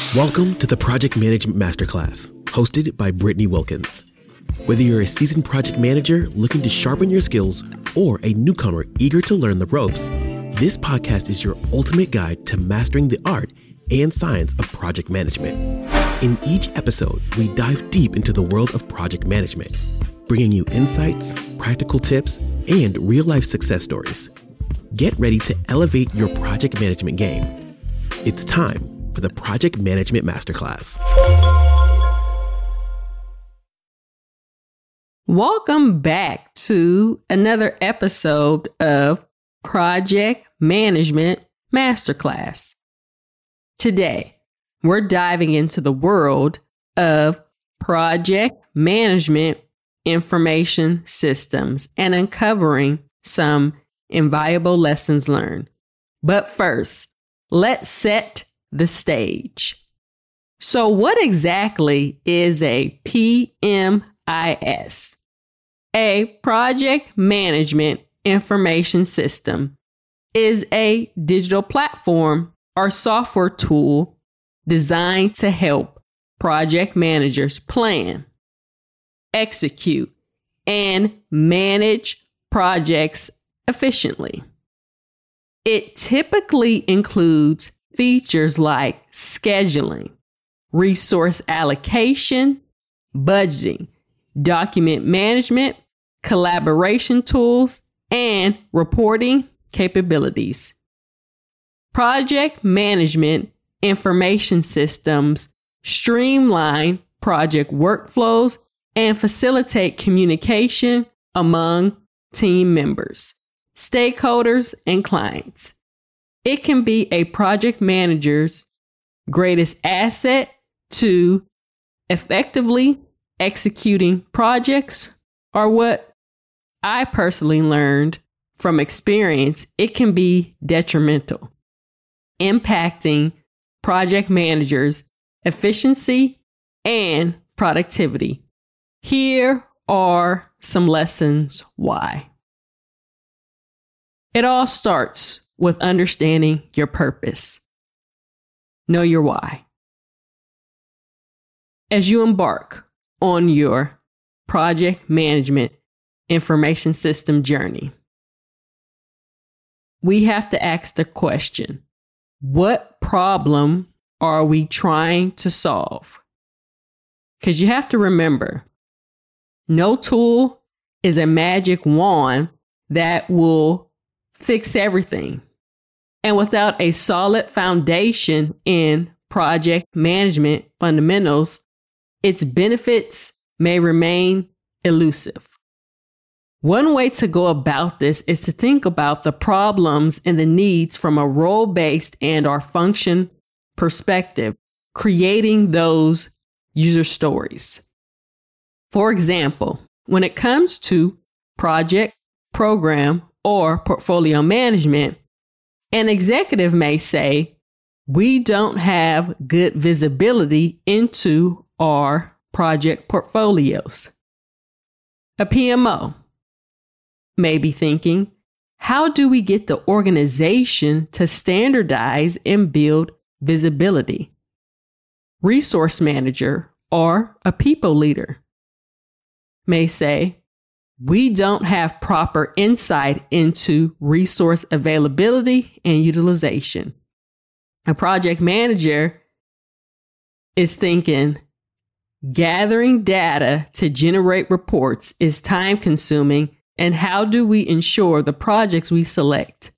Welcome to the Project Management Masterclass, hosted by Brittany Wilkins. Whether you're a seasoned project manager looking to sharpen your skills or a newcomer eager to learn the ropes, this podcast is your ultimate guide to mastering the art and science of project management. In each episode, we dive deep into the world of project management, bringing you insights, practical tips, and real-life success stories. Get ready to elevate your project management game. It's time for the Project Management Masterclass. Welcome back to another episode of Project Management Masterclass. Today, we're diving into the world of project management information systems and uncovering some invaluable lessons learned. But first, let's set the stage. So what exactly is a PMIS? A project management information system is a digital platform or software tool designed to help project managers plan, execute, and manage projects efficiently. It typically includes features like scheduling, resource allocation, budgeting, document management, collaboration tools, and reporting capabilities. Project management information systems streamline project workflows and facilitate communication among team members, stakeholders, and clients. It can be a project manager's greatest asset to effectively executing projects, or what I personally learned from experience, it can be detrimental, impacting project managers' efficiency and productivity. Here are some lessons why. It all starts with understanding your purpose. Know your why. As you embark on your project management information system journey, we have to ask the question, what problem are we trying to solve? Because you have to remember, no tool is a magic wand that will fix everything. And without a solid foundation in project management fundamentals, its benefits may remain elusive. One way to go about this is to think about the problems and the needs from a role-based and/or function perspective, creating those user stories. For example, when it comes to project, program, or portfolio management, an executive may say, we don't have good visibility into our project portfolios. A PMO may be thinking, how do we get the organization to standardize and build visibility? Resource manager or a people leader may say, we don't have proper insight into resource availability and utilization. A project manager is thinking, gathering data to generate reports is time consuming, and how do we ensure the projects we select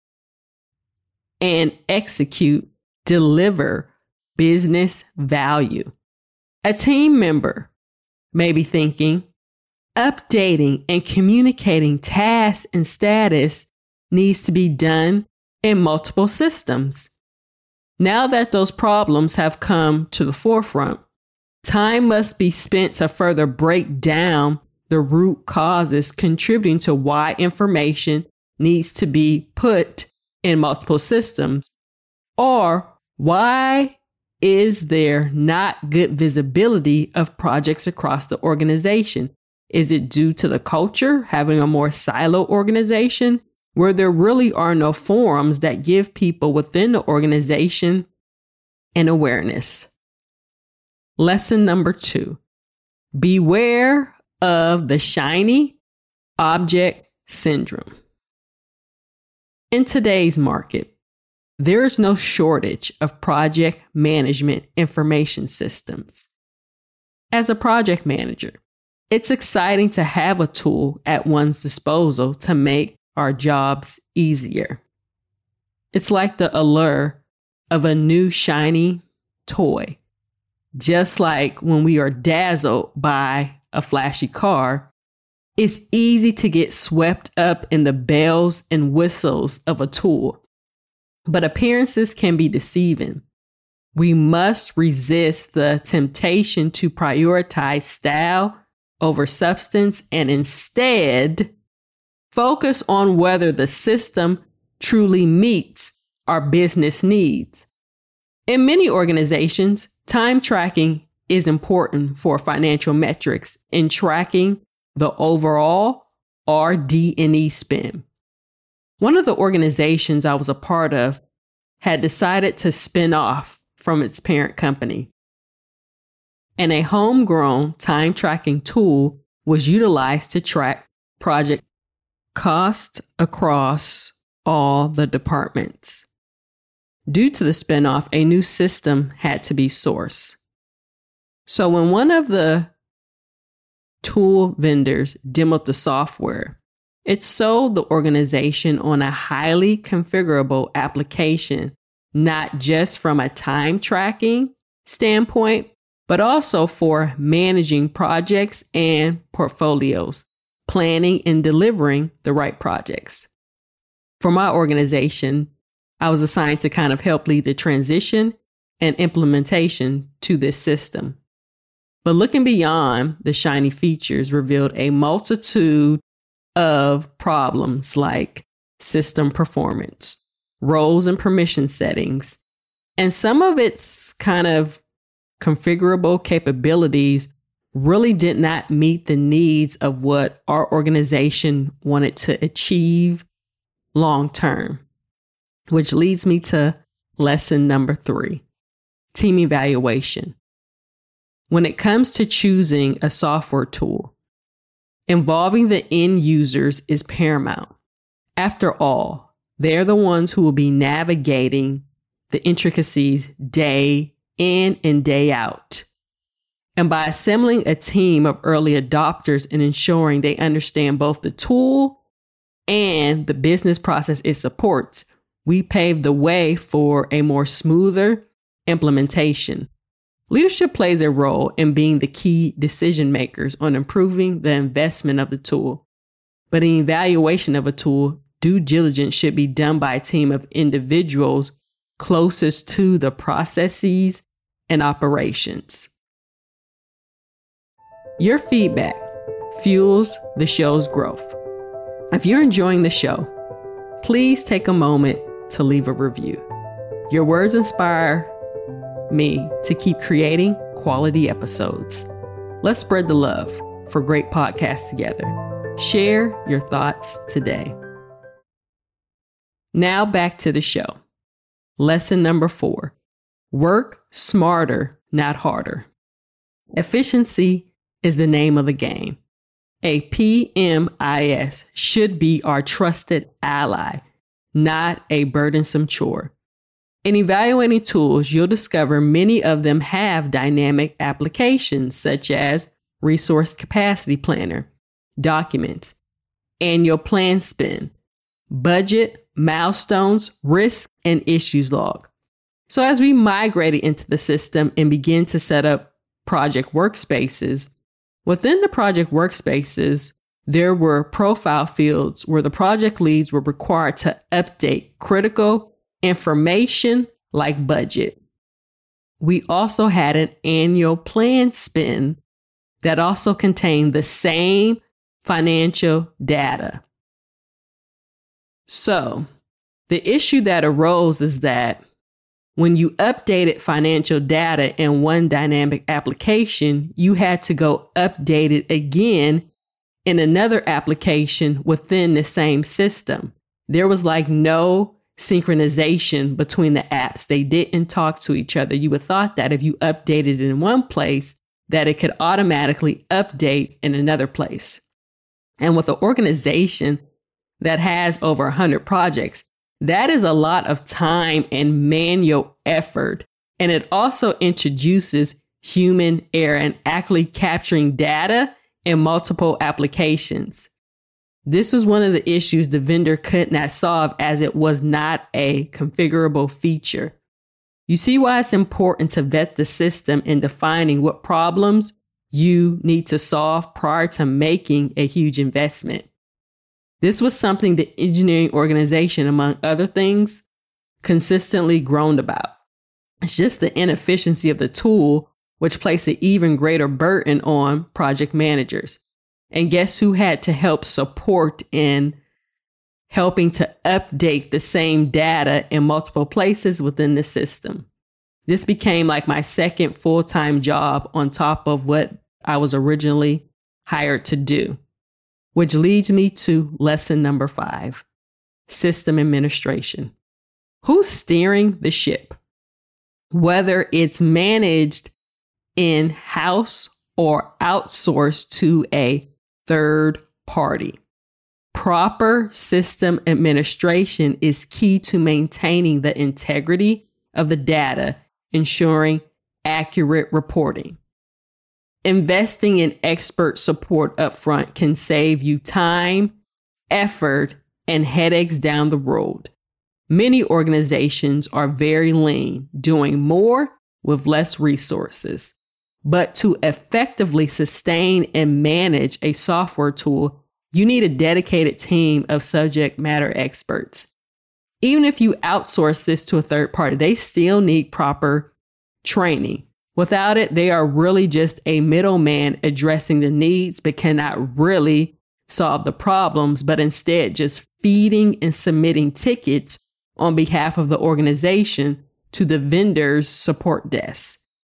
and execute deliver business value? A team member may be thinking, updating and communicating tasks and status needs to be done in multiple systems. Now that those problems have come to the forefront, time must be spent to further break down the root causes contributing to why information needs to be put in multiple systems, or why is there not good visibility of projects across the organization? Is it due to the culture, having a more silo organization, where there really are no forums that give people within the organization and awareness. Lesson number 2, beware of the shiny object syndrome. In today's market, there is no shortage of project management information systems. As a project manager, it's exciting to have a tool at one's disposal to make our jobs easier. It's like the allure of a new shiny toy. Just like when we are dazzled by a flashy car, it's easy to get swept up in the bells and whistles of a tool. But appearances can be deceiving. We must resist the temptation to prioritize style over substance and instead focus on whether the system truly meets our business needs. In many organizations, time tracking is important for financial metrics in tracking the overall RD&E spend. One of the organizations I was a part of had decided to spin off from its parent company, and a homegrown time tracking tool was utilized to track project cost across all the departments. Due to the spinoff, a new system had to be sourced. So when one of the tool vendors demoed the software, it sold the organization on a highly configurable application, not just from a time tracking standpoint, but also for managing projects and portfolios, planning and delivering the right projects. For my organization, I was assigned to kind of help lead the transition and implementation to this system. But looking beyond the shiny features revealed a multitude of problems like system performance, roles and permission settings, and some of its kind of configurable capabilities really did not meet the needs of what our organization wanted to achieve long term, which leads me to lesson number 3, team evaluation. When it comes to choosing a software tool, involving the end users is paramount. After all, they're the ones who will be navigating the intricacies day in and day out. And by assembling a team of early adopters and ensuring they understand both the tool and the business process it supports, we pave the way for a more smoother implementation. Leadership plays a role in being the key decision makers on improving the investment of the tool. But in evaluation of a tool, due diligence should be done by a team of individuals closest to the processes and operations. Your feedback fuels the show's growth. If you're enjoying the show, please take a moment to leave a review. Your words inspire me to keep creating quality episodes. Let's spread the love for great podcasts together. Share your thoughts today. Now back to the show. Lesson number 4, work smarter, not harder. Efficiency is the name of the game. A PMIS should be our trusted ally, not a burdensome chore. In evaluating tools, you'll discover many of them have dynamic applications such as Resource Capacity Planner, Documents, Annual Plan Spend, Budget, Milestones, Risk, and Issues Log. So as we migrated into the system and began to set up project workspaces, within the project workspaces, there were profile fields where the project leads were required to update critical information like budget. We also had an annual plan spend that also contained the same financial data. So the issue that arose is that when you updated financial data in one dynamic application, you had to go update it again in another application within the same system. There was like no synchronization between the apps. They didn't talk to each other. You would thought that if you updated it in one place, that it could automatically update in another place. And with an organization that has over 100 projects, that is a lot of time and manual effort. And it also introduces human error and actually capturing data in multiple applications. This was one of the issues the vendor could not solve, as it was not a configurable feature. You see why it's important to vet the system in defining what problems you need to solve prior to making a huge investment. This was something the engineering organization, among other things, consistently groaned about. It's just the inefficiency of the tool, which placed an even greater burden on project managers. And guess who had to help support in helping to update the same data in multiple places within the system? This became like my second full-time job on top of what I was originally hired to do, which leads me to lesson number 5, system administration. Who's steering the ship? Whether it's managed in-house or outsourced to a third party. Proper system administration is key to maintaining the integrity of the data, ensuring accurate reporting. Investing in expert support upfront can save you time, effort, and headaches down the road. Many organizations are very lean, doing more with less resources. But to effectively sustain and manage a software tool, you need a dedicated team of subject matter experts. Even if you outsource this to a third party, they still need proper training. Without it, they are really just a middleman addressing the needs, but cannot really solve the problems, but instead just feeding and submitting tickets on behalf of the organization to the vendor's support desk.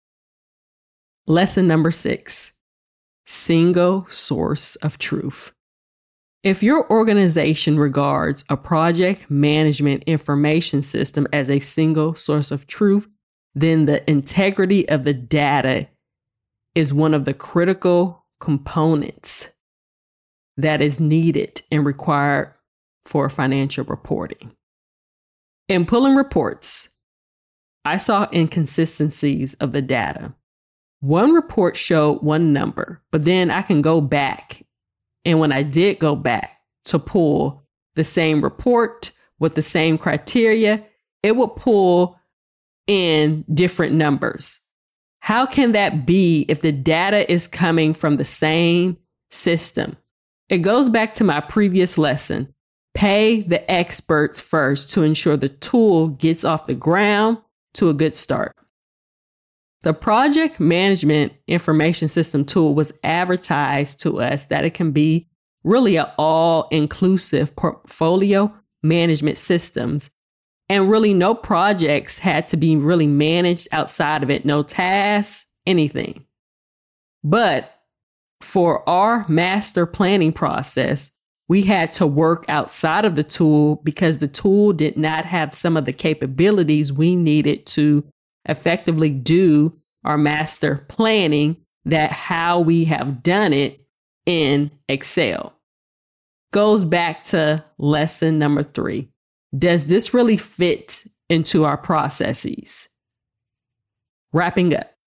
Lesson number 6, single source of truth. If your organization regards a project management information system as a single source of truth, then the integrity of the data is one of the critical components that is needed and required for financial reporting. In pulling reports, I saw inconsistencies of the data. One report showed one number, but then I can go back. And when I did go back to pull the same report with the same criteria, it would pull in different numbers. How can that be if the data is coming from the same system? It goes back to my previous lesson. Pay the experts first to ensure the tool gets off the ground to a good start. The project management information system tool was advertised to us that it can be really an all-inclusive portfolio management systems. And really no projects had to be really managed outside of it, no tasks, anything. But for our master planning process, we had to work outside of the tool because the tool did not have some of the capabilities we needed to effectively do our master planning, that how we have done it in Excel. Goes back to lesson number 3. Does this really fit into our processes? Wrapping up.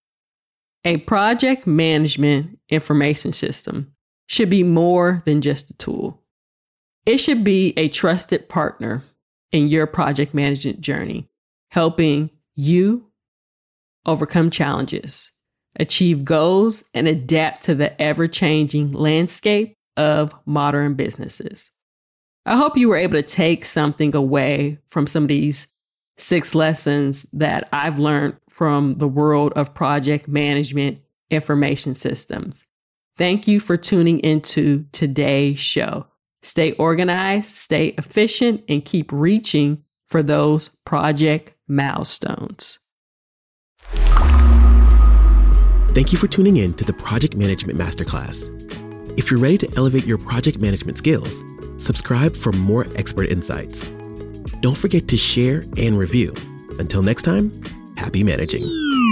A project management information system should be more than just a tool. It should be a trusted partner in your project management journey, helping you overcome challenges, achieve goals, and adapt to the ever-changing landscape of modern businesses. I hope you were able to take something away from some of these 6 lessons that I've learned from the world of project management information systems. Thank you for tuning into today's show. Stay organized, stay efficient, and keep reaching for those project milestones. Thank you for tuning in to the Project Management Masterclass. If you're ready to elevate your project management skills, subscribe for more expert insights. Don't forget to share and review. Until next time, happy managing.